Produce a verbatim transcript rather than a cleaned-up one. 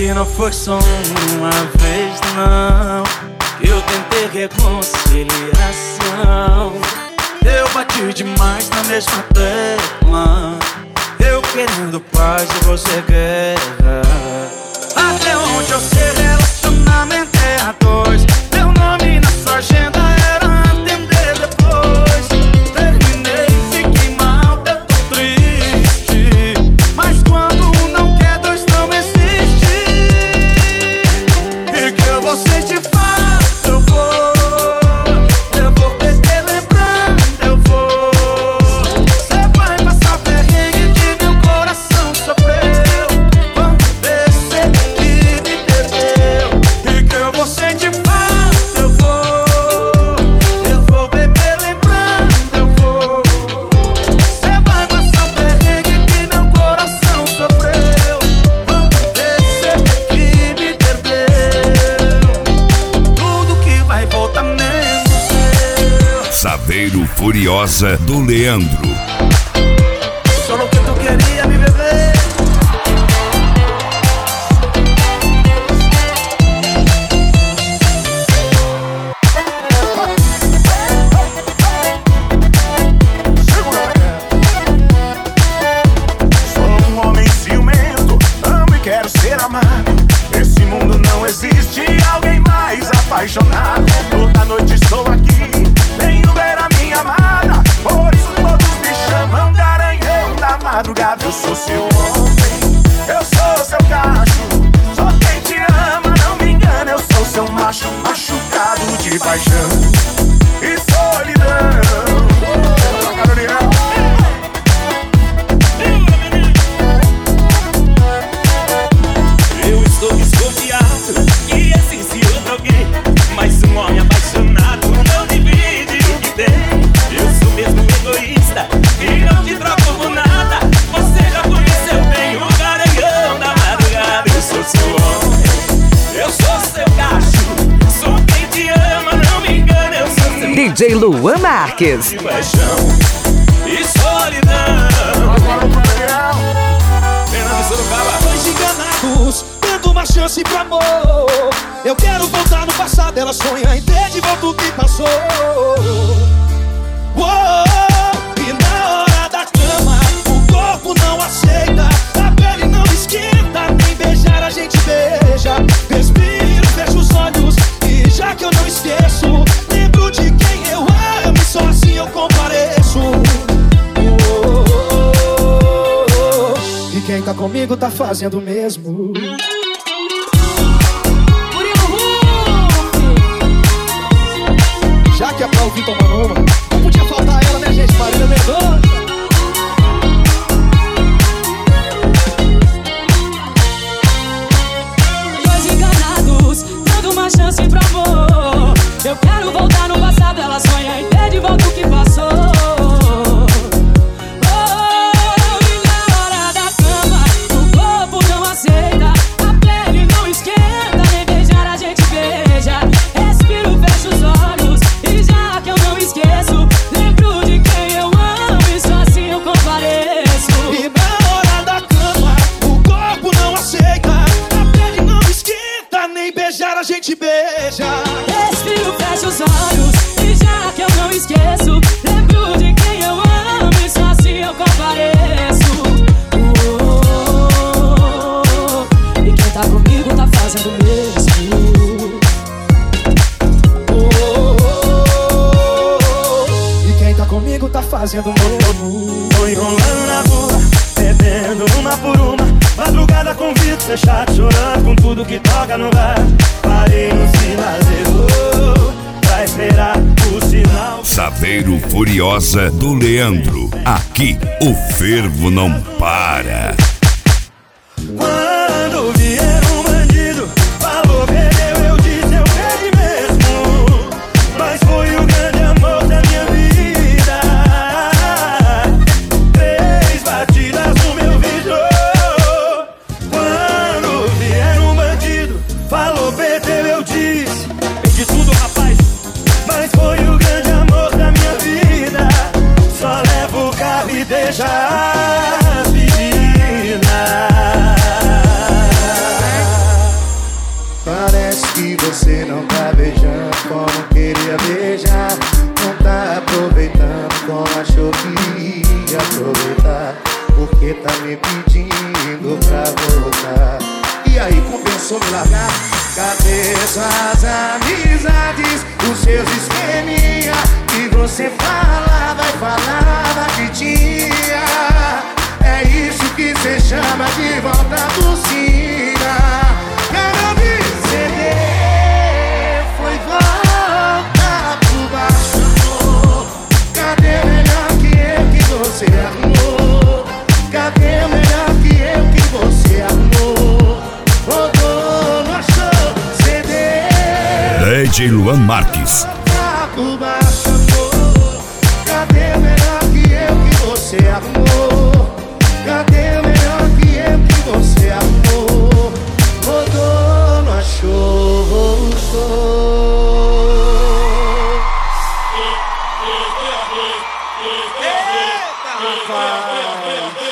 que não foi só uma vez, não, que eu tentei reconciliação. Eu bati demais na mesma tecla, eu querendo paz e você guerra. Até onde eu sei, relacionamento é a dois. Meu nome na sua agenda era atender depois. Terminei, fiquei mal, eu tô triste, mas quando um não quer, dois não existe. E que eu vou sentir falta, eu vou. Eu vou perder lembrando, eu vou. Cê vai passar perrengue que meu coração sofreu quando percebi que me perdeu. E que eu vou sentir falta, eu vou. Eu vou beber lembrando, eu vou. Cê vai passar perrengue que meu coração sofreu quando percebi que me perdeu. Tudo que vai voltar menos eu. Saveiro Furiosa do Leandro. Só o que tu queria, me beber. Sou um homem ciumento, amo e quero ser amado. Esse mundo não existe alguém mais apaixonado. Toda noite estou aqui, venho ver a minha amada. Por isso todos me chamam de Garanhão da madrugada. Eu sou seu homem, eu sou seu cacho. Só quem te ama, não me engana. Eu sou seu macho, machucado de paixão e solidão. Eu estou desconfiado que existe outro alguém, mas um homem apaixonado não divide o que tem. Eu sou mesmo egoísta e não te troco por nada. Você já conheceu bem o Garanhão da madrugada. Eu sou seu homem, eu sou seu cacho. Sou quem te ama, não me engana. Eu sou seu D J Luan Marques. de paixão e solidão. Fernando Sorocaba. Dois enganados, dando uma chance pro amor. Eu quero voltar no passado, ela sonha em ter de volta o que passou. Uou, e na hora da cama, o corpo não aceita, a pele não esquenta, nem beijar a gente beija. Respiro, fecho os olhos e já que eu não esqueço, lembro de quem eu amo e só assim eu compareço. E quem tá comigo tá fazendo o mesmo. Já que é pra ouvir tomar uma, não podia faltar ela, né, gente? Marília Mendonça. Dois enganados, dando uma chance pro amor. Eu quero voltar no passado, ela sonha em ter de volta o que passou. A gente beija. Respiro, fecho os olhos e já que eu não esqueço, lembro de quem eu amo e só assim eu compareço. Oh, oh, oh. E quem tá comigo tá fazendo o mesmo. Oh, oh, oh. E quem tá comigo tá fazendo o mesmo. Tô enrolando na rua, bebendo uma por uma. Madrugada com vidro fechado, chorando com tudo que toca no bar. Parei no sinal, pra esperar o sinal. Saveiro Furiosa do Leandro. Aqui o fervo não para. Quando vier um bandido, falou, perdeu, eu disse, eu perdi mesmo. Mas foi o grande amor da minha vida. Três batidas no meu vidro. Quando vier um bandido, falou, perdeu, eu disse, perdi tudo, rapaz. Mas foi o grande amor da minha vida. Só levo o carro e deixa a menina. pensou me largar? Cadê suas amizades, os seus esqueminha que você falava e falava que tinha? É isso que cê chama de volta por cima. Quero me ceder, foi volta por baixo, amor. Cadê melhor que eu que você arrumou? Cadê melhor que eu que você arrumou? Rodou, não achou, ceder. D J Luan Marques. Volta por baixo, amor. Cadê melhor que eu que você arrumou? Cadê melhor que eu que você arrumou? Rodou, não achou, voltou. Eita, rapaz!